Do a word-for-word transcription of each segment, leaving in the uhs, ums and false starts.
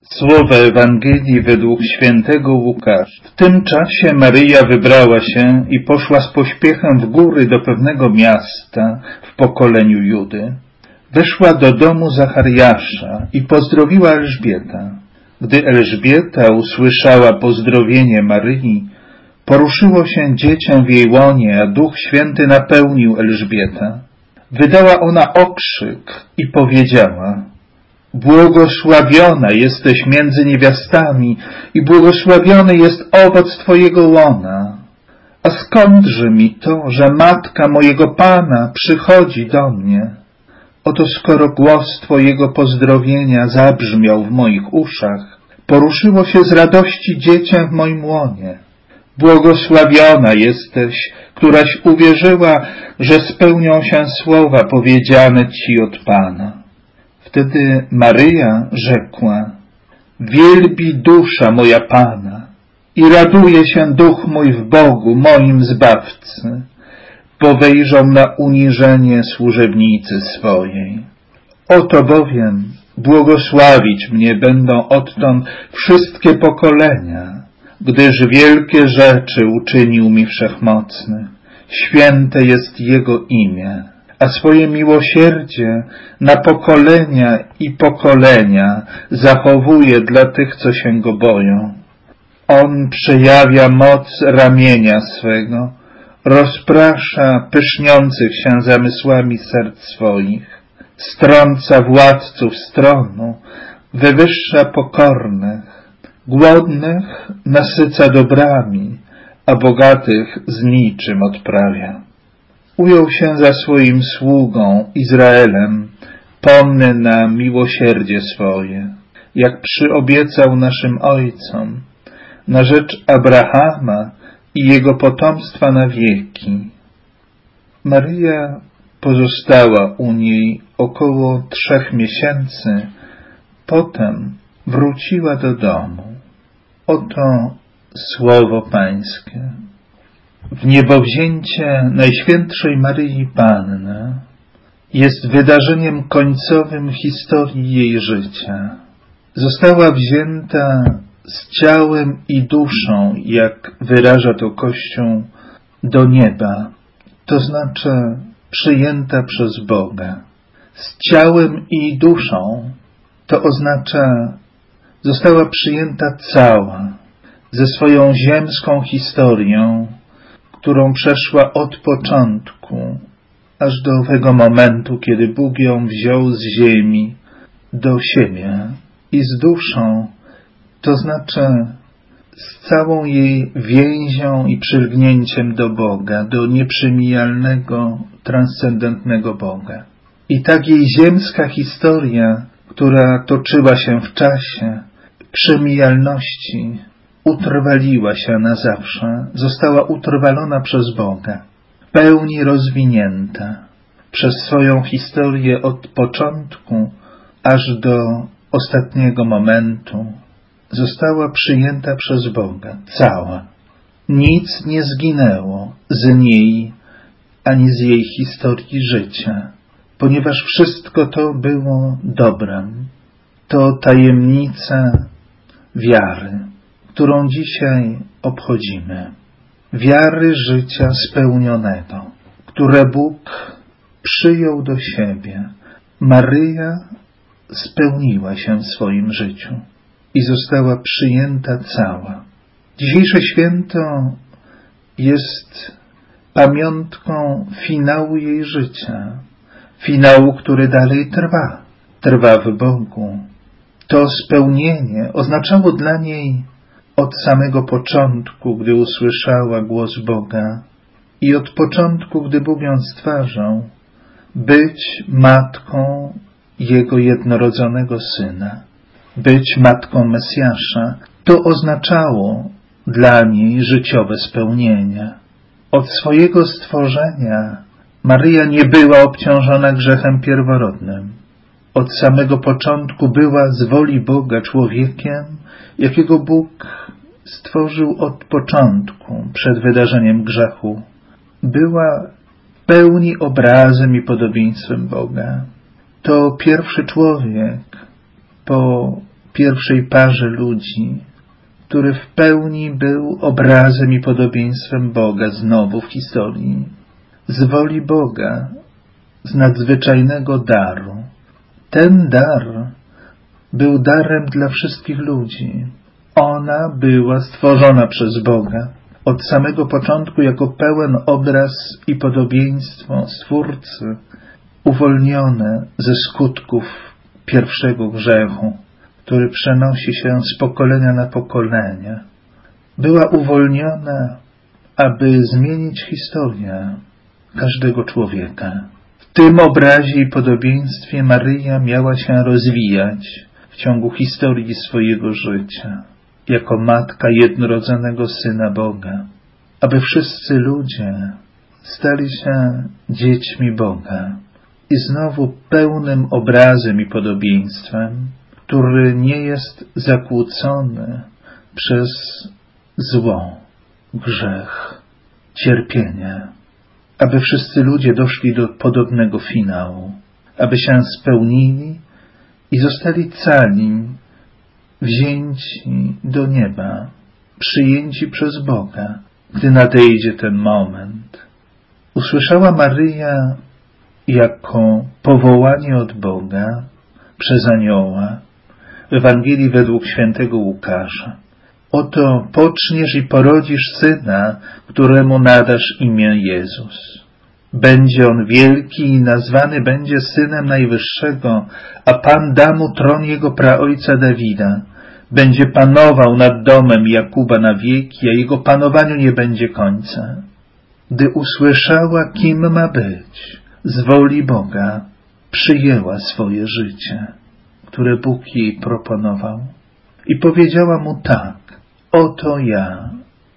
Słowa Ewangelii według świętego Łukasza. W tym czasie Maryja wybrała się i poszła z pośpiechem w góry do pewnego miasta w pokoleniu Judy. Weszła do domu Zachariasza i pozdrowiła Elżbietę. Gdy Elżbieta usłyszała pozdrowienie Maryi, poruszyło się dziecię w jej łonie, a Duch Święty napełnił Elżbietę. Wydała ona okrzyk i powiedziała: Błogosławiona jesteś między niewiastami i błogosławiony jest owoc Twojego łona. A skądże mi to, że matka mojego Pana przychodzi do mnie? Oto skoro głos Twojego pozdrowienia zabrzmiał w moich uszach, poruszyło się z radości dziecię w moim łonie. Błogosławiona jesteś, któraś uwierzyła, że spełnią się słowa powiedziane Ci od Pana. Wtedy Maryja rzekła: Wielbi dusza moja Pana i raduje się duch mój w Bogu, moim Zbawcy, bo wejrzał na uniżenie służebnicy swojej. Oto bowiem błogosławić mnie będą odtąd wszystkie pokolenia, gdyż wielkie rzeczy uczynił mi Wszechmocny. Święte jest Jego imię, a swoje miłosierdzie na pokolenia i pokolenia zachowuje dla tych, co się Go boją. On przejawia moc ramienia swego, rozprasza pyszniących się zamysłami serc swoich, strąca władców z tronu, wywyższa pokornych, głodnych nasyca dobrami, a bogatych z niczym odprawia. Ujął się za swoim sługą Izraelem, pomny na miłosierdzie swoje, jak przyobiecał naszym ojcom, na rzecz Abrahama i jego potomstwa na wieki. Maryja pozostała u niej około trzech miesięcy, potem wróciła do domu. Oto słowo Pańskie. Wniebowzięcie Najświętszej Maryi Panny jest wydarzeniem końcowym w historii jej życia. Została wzięta z ciałem i duszą, jak wyraża to Kościół, do nieba, to znaczy przyjęta przez Boga. Z ciałem i duszą to oznacza została przyjęta cała, ze swoją ziemską historią, którą przeszła od początku, aż do owego momentu, kiedy Bóg ją wziął z ziemi do siebie, i z duszą, to znaczy z całą jej więzią i przylgnięciem do Boga, do nieprzemijalnego, transcendentnego Boga. I tak jej ziemska historia, która toczyła się w czasie, przemijalności, utrwaliła się na zawsze, została utrwalona przez Boga, w pełni rozwinięta przez swoją historię od początku aż do ostatniego momentu, została przyjęta przez Boga, cała. Nic nie zginęło z niej ani z jej historii życia, ponieważ wszystko to było dobrem. To tajemnica wiary, którą dzisiaj obchodzimy. Wiary życia spełnionego, które Bóg przyjął do siebie. Maryja spełniła się w swoim życiu i została przyjęta cała. Dzisiejsze święto jest pamiątką finału jej życia, finału, który dalej trwa, trwa w Bogu. To spełnienie oznaczało dla niej od samego początku, gdy usłyszała głos Boga, i od początku, gdy Bóg ją stwarzał, być matką Jego jednorodzonego Syna, być matką Mesjasza. To oznaczało dla niej życiowe spełnienie. Od swojego stworzenia Maryja nie była obciążona grzechem pierworodnym. Od samego początku była z woli Boga człowiekiem, jakiego Bóg stworzył od początku, przed wydarzeniem grzechu. Była w pełni obrazem i podobieństwem Boga. To pierwszy człowiek po pierwszej parze ludzi, który w pełni był obrazem i podobieństwem Boga znowu w historii, z woli Boga, z nadzwyczajnego daru. Ten dar był darem dla wszystkich ludzi. Ona była stworzona przez Boga od samego początku jako pełen obraz i podobieństwo Stwórcy, uwolnione ze skutków pierwszego grzechu, który przenosi się z pokolenia na pokolenie. Była uwolniona, aby zmienić historię każdego człowieka. W tym obrazie i podobieństwie Maryja miała się rozwijać w ciągu historii swojego życia, jako matka jednorodzonego Syna Boga, aby wszyscy ludzie stali się dziećmi Boga i znowu pełnym obrazem i podobieństwem, który nie jest zakłócony przez zło, grzech, cierpienie, aby wszyscy ludzie doszli do podobnego finału, aby się spełnili i zostali cali, wzięci do nieba, przyjęci przez Boga, gdy nadejdzie ten moment. Usłyszała Maryja jako powołanie od Boga przez anioła w Ewangelii według świętego Łukasza. Oto poczniesz i porodzisz syna, któremu nadasz imię Jezus. Będzie on wielki i nazwany będzie Synem Najwyższego, a Pan da mu tron jego praojca Dawida. Będzie panował nad domem Jakuba na wieki, a jego panowaniu nie będzie końca. Gdy usłyszała, kim ma być, z woli Boga, przyjęła swoje życie, które Bóg jej proponował, i powiedziała mu tak: oto ja,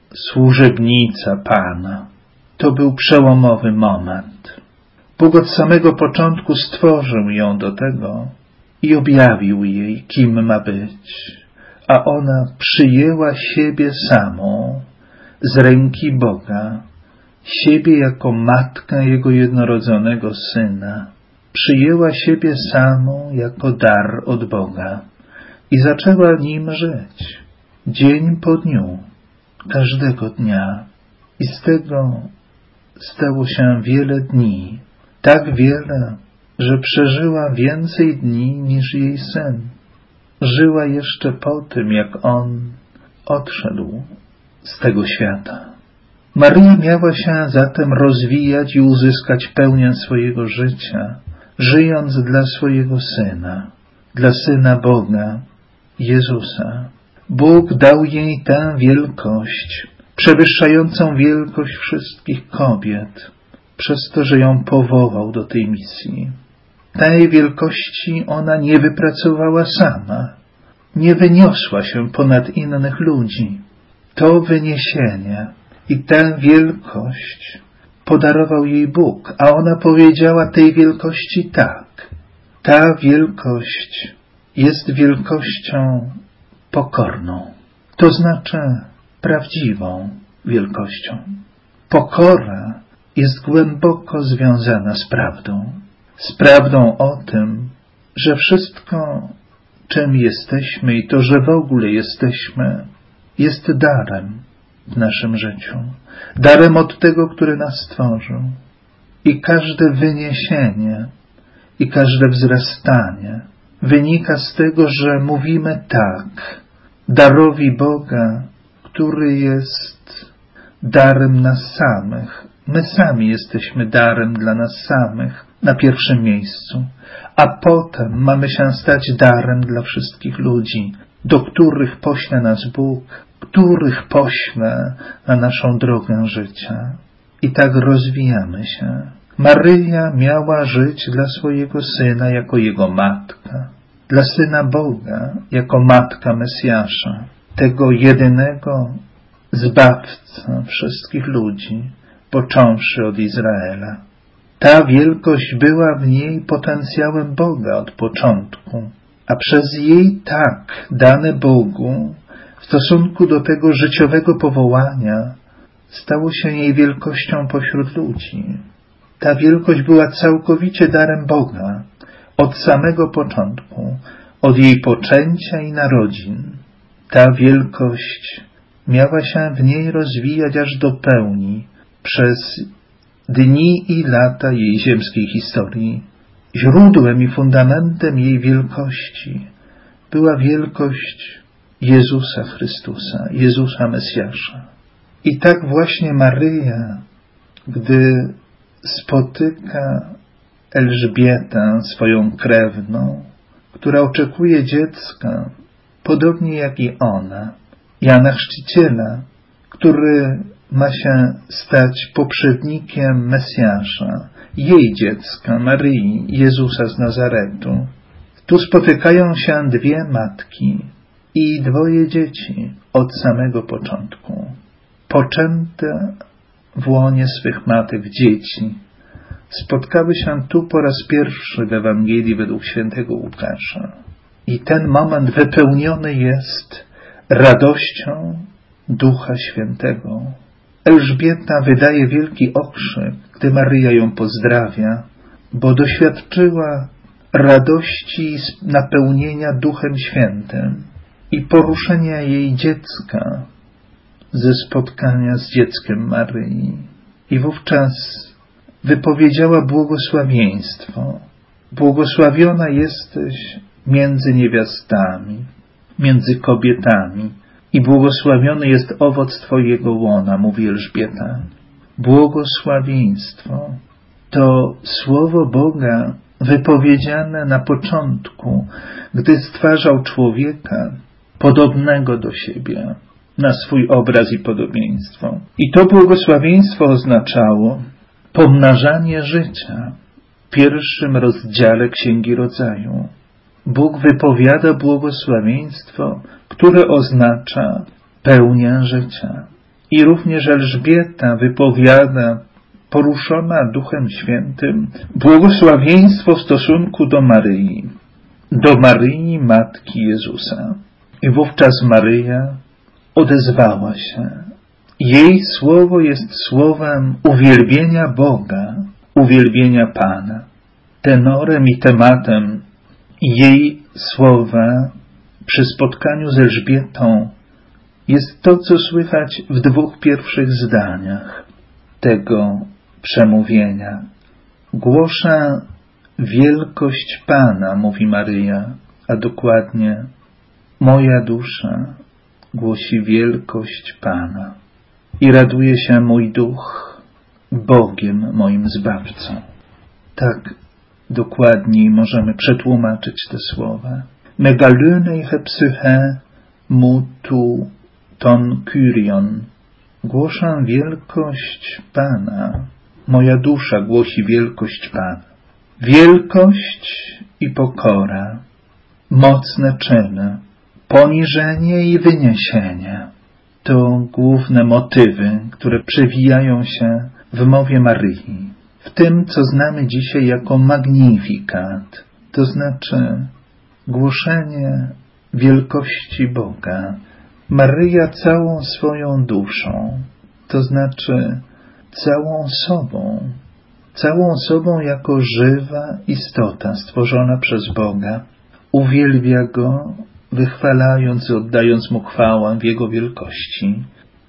służebnica Pana. To był przełomowy moment. Bóg od samego początku stworzył ją do tego i objawił jej, kim ma być, a ona przyjęła siebie samą z ręki Boga, siebie jako matka Jego jednorodzonego Syna. Przyjęła siebie samą jako dar od Boga i zaczęła nim żyć, dzień po dniu, każdego dnia. I z tego stało się wiele dni, tak wiele, że przeżyła więcej dni niż jej Syn. Żyła jeszcze po tym, jak On odszedł z tego świata. Maryja miała się zatem rozwijać i uzyskać pełnię swojego życia, żyjąc dla swojego Syna, dla Syna Boga, Jezusa. Bóg dał jej tę wielkość, przewyższającą wielkość wszystkich kobiet, przez to, że ją powołał do tej misji. Tej wielkości ona nie wypracowała sama, nie wyniosła się ponad innych ludzi. To wyniesienie i tę wielkość podarował jej Bóg, a ona powiedziała tej wielkości tak: ta wielkość jest wielkością pokorną, to znaczy prawdziwą wielkością. Pokora jest głęboko związana z prawdą, z prawdą o tym, że wszystko, czym jesteśmy i to, że w ogóle jesteśmy, jest darem w naszym życiu, darem od tego, który nas stworzył. I każde wyniesienie i każde wzrastanie wynika z tego, że mówimy tak darowi Boga, który jest darem nas samych. My sami jesteśmy darem dla nas samych na pierwszym miejscu, a potem mamy się stać darem dla wszystkich ludzi, do których pośle nas Bóg, których pośle na naszą drogę życia. I tak rozwijamy się. Maryja miała żyć dla swojego Syna jako Jego matka, dla Syna Boga jako matka Mesjasza, tego jedynego Zbawcę wszystkich ludzi, począwszy od Izraela. Ta wielkość była w niej potencjałem Boga od początku, a przez jej tak dane Bogu w stosunku do tego życiowego powołania stało się jej wielkością pośród ludzi. Ta wielkość była całkowicie darem Boga od samego początku, od jej poczęcia i narodzin. Ta wielkość miała się w niej rozwijać aż do pełni przez dni i lata jej ziemskiej historii. Źródłem i fundamentem jej wielkości była wielkość Jezusa Chrystusa, Jezusa Mesjasza. I tak właśnie Maryja, gdy spotyka Elżbietę, swoją krewną, która oczekuje dziecka, podobnie jak i ona, Jana Chrzciciela, który ma się stać poprzednikiem Mesjasza, jej dziecka, Maryi, Jezusa z Nazaretu. Tu spotykają się dwie matki i dwoje dzieci od samego początku, poczęte w łonie swych matek dzieci. Spotkały się tu po raz pierwszy w Ewangelii według świętego Łukasza. I ten moment wypełniony jest radością Ducha Świętego. Elżbieta wydaje wielki okrzyk, gdy Maryja ją pozdrawia, bo doświadczyła radości napełnienia Duchem Świętym i poruszenia jej dziecka ze spotkania z dzieckiem Maryi. I wówczas wypowiedziała błogosławieństwo. Błogosławiona jesteś między niewiastami, między kobietami i błogosławiony jest owoc Twojego łona, mówi Elżbieta. Błogosławieństwo to słowo Boga wypowiedziane na początku, gdy stwarzał człowieka podobnego do siebie, na swój obraz i podobieństwo. I to błogosławieństwo oznaczało pomnażanie życia. W pierwszym rozdziale Księgi Rodzaju Bóg wypowiada błogosławieństwo, które oznacza pełnię życia. I również Elżbieta wypowiada, poruszona Duchem Świętym, błogosławieństwo w stosunku do Maryi, do Maryi, Matki Jezusa. I wówczas Maryja odezwała się. Jej słowo jest słowem uwielbienia Boga, uwielbienia Pana. Tenorem i tematem jej słowa przy spotkaniu z Elżbietą jest to, co słychać w dwóch pierwszych zdaniach tego przemówienia. Głoszę wielkość Pana, mówi Maryja, a dokładnie moja dusza głosi wielkość Pana i raduje się mój duch Bogiem moim Zbawcą. Tak dokładniej możemy przetłumaczyć te słowa. Megalynei psyche mu tu ton Kyrion. Głoszę wielkość Pana. Moja dusza głosi wielkość Pana. Wielkość i pokora, mocne czyny, poniżenie i wyniesienie to główne motywy, które przewijają się w mowie Maryi, w tym, co znamy dzisiaj jako magnifikat, to znaczy głoszenie wielkości Boga. Maryja całą swoją duszą, to znaczy całą sobą, całą sobą jako żywa istota stworzona przez Boga, uwielbia Go, wychwalając, oddając Mu chwałę w Jego wielkości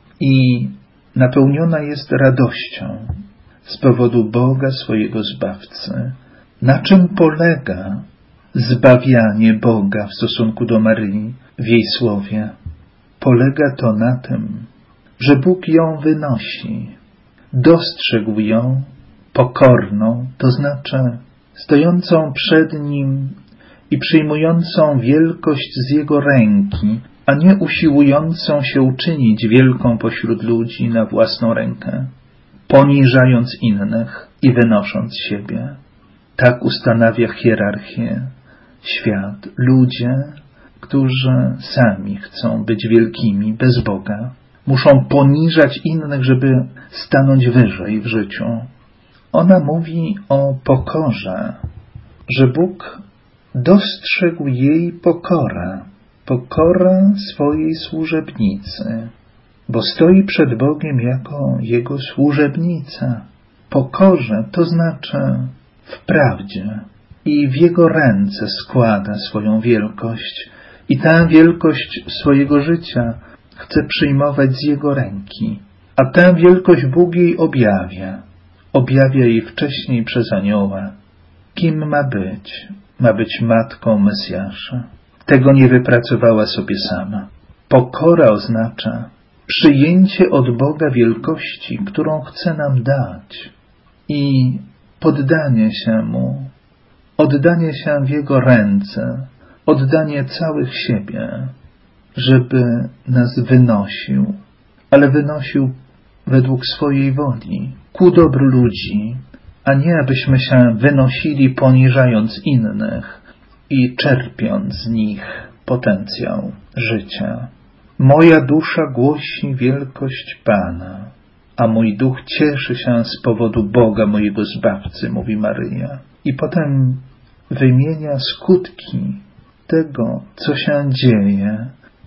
i napełniona jest radością z powodu Boga, swojego Zbawcy. Na czym polega zbawianie Boga w stosunku do Maryi w jej słowie? Polega to na tym, że Bóg ją wynosi, dostrzegł ją pokorną, to znaczy stojącą przed Nim i przyjmującą wielkość z Jego ręki, a nie usiłującą się uczynić wielką pośród ludzi na własną rękę, poniżając innych i wynosząc siebie. Tak ustanawia hierarchię świat. Ludzie, którzy sami chcą być wielkimi bez Boga, muszą poniżać innych, żeby stanąć wyżej w życiu. Ona mówi o pokorze, że Bóg dostrzegł jej pokorę, pokorę swojej służebnicy, bo stoi przed Bogiem jako Jego służebnica. Pokorze to znaczy w prawdzie, i w Jego ręce składa swoją wielkość i tę wielkość swojego życia chce przyjmować z Jego ręki, a tę wielkość Bóg jej objawia. Objawia jej wcześniej przez anioła. Kim ma być? Ma być matką Mesjasza. Tego nie wypracowała sobie sama. Pokora oznacza przyjęcie od Boga wielkości, którą chce nam dać i poddanie się Mu, oddanie się w Jego ręce, oddanie całych siebie, żeby nas wynosił, ale wynosił według swojej woli, ku dobru ludzi, a nie abyśmy się wynosili poniżając innych i czerpiąc z nich potencjał życia. Moja dusza głosi wielkość Pana, a mój duch cieszy się z powodu Boga mojego Zbawcy, mówi Maryja. I potem wymienia skutki tego, co się dzieje,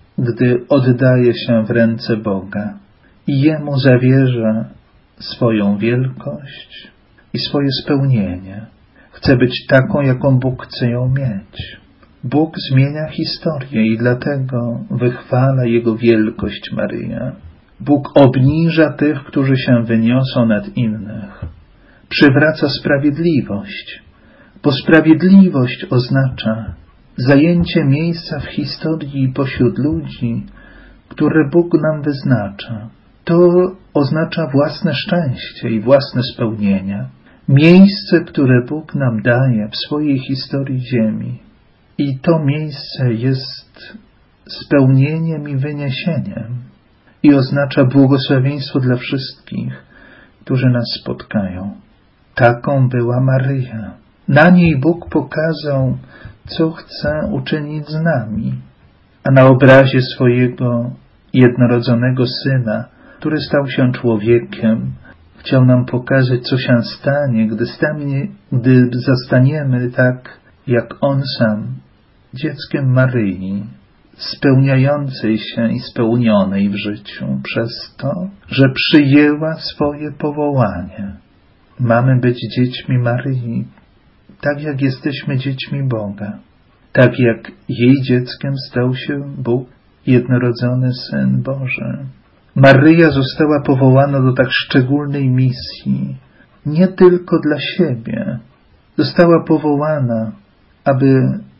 gdy oddaje się w ręce Boga i Jemu zawierza swoją wielkość i swoje spełnienie. Chce być taką, jaką Bóg chce ją mieć. Bóg zmienia historię i dlatego wychwala Jego wielkość Maryja. Bóg obniża tych, którzy się wyniosą nad innych. Przywraca sprawiedliwość, bo sprawiedliwość oznacza zajęcie miejsca w historii pośród ludzi, które Bóg nam wyznacza. To oznacza własne szczęście i własne spełnienie. Miejsce, które Bóg nam daje w swojej historii ziemi. I to miejsce jest spełnieniem i wyniesieniem. I oznacza błogosławieństwo dla wszystkich, którzy nas spotkają. Taką była Maryja. Na niej Bóg pokazał, co chce uczynić z nami. A na obrazie swojego jednorodzonego Syna, który stał się człowiekiem, chciał nam pokazać, co się stanie, gdy, stanie, gdy zastaniemy tak, jak On sam, dzieckiem Maryi, spełniającej się i spełnionej w życiu przez to, że przyjęła swoje powołanie. Mamy być dziećmi Maryi, tak jak jesteśmy dziećmi Boga. Tak jak jej dzieckiem stał się Bóg, jednorodzony Syn Boży. Maryja została powołana do tak szczególnej misji, nie tylko dla siebie. Została powołana, aby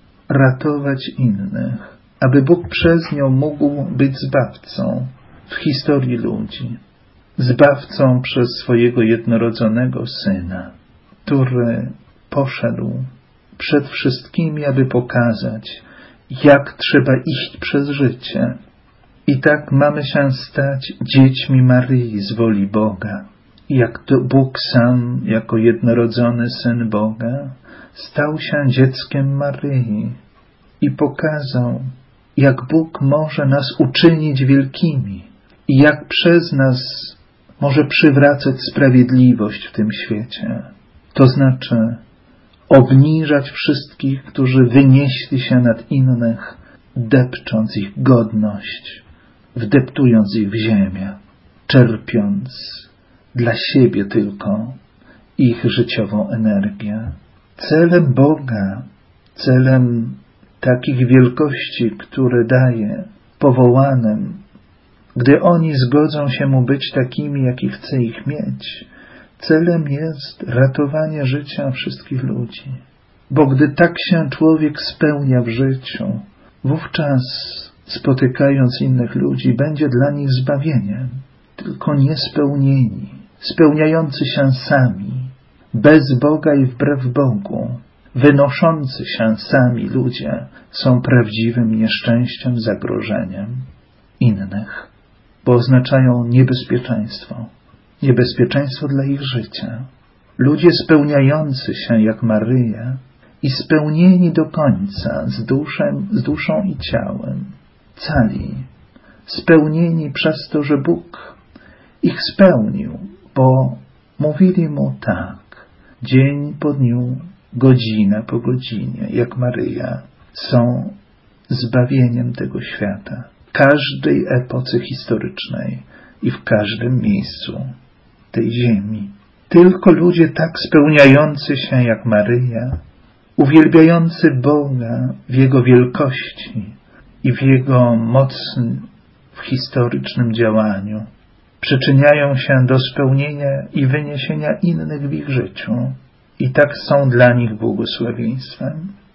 ratować innych, aby Bóg przez nią mógł być Zbawcą w historii ludzi. Zbawcą przez swojego jednorodzonego Syna, który poszedł przed wszystkimi, aby pokazać, jak trzeba iść przez życie. I tak mamy się stać dziećmi Maryi z woli Boga. Jak to Bóg sam, jako jednorodzony Syn Boga, stał się dzieckiem Maryi i pokazał, jak Bóg może nas uczynić wielkimi i jak przez nas może przywracać sprawiedliwość w tym świecie. To znaczy obniżać wszystkich, którzy wynieśli się nad innych, depcząc ich godność, wdeptując ich w ziemię, czerpiąc dla siebie tylko ich życiową energię. Celem Boga, celem takich wielkości, które daje powołanym, gdy oni zgodzą się Mu być takimi, jaki chce ich mieć, celem jest ratowanie życia wszystkich ludzi. Bo gdy tak się człowiek spełnia w życiu, wówczas spotykając innych ludzi, będzie dla nich zbawieniem. Tylko niespełnieni, spełniający się sami, bez Boga i wbrew Bogu, wynoszący się sami ludzie są prawdziwym nieszczęściem, zagrożeniem innych, bo oznaczają niebezpieczeństwo. Niebezpieczeństwo dla ich życia. Ludzie spełniający się jak Maryja i spełnieni do końca z duszą, z duszą i ciałem, cali, spełnieni przez to, że Bóg ich spełnił, bo mówili Mu tak, dzień po dniu, godzina po godzinie, jak Maryja, są zbawieniem tego świata, każdej epoce historycznej i w każdym miejscu tej ziemi. Tylko ludzie tak spełniający się jak Maryja uwielbiający Boga w Jego wielkości i w Jego mocy w historycznym działaniu, przyczyniają się do spełnienia i wyniesienia innych w ich życiu i tak są dla nich błogosławieństwem.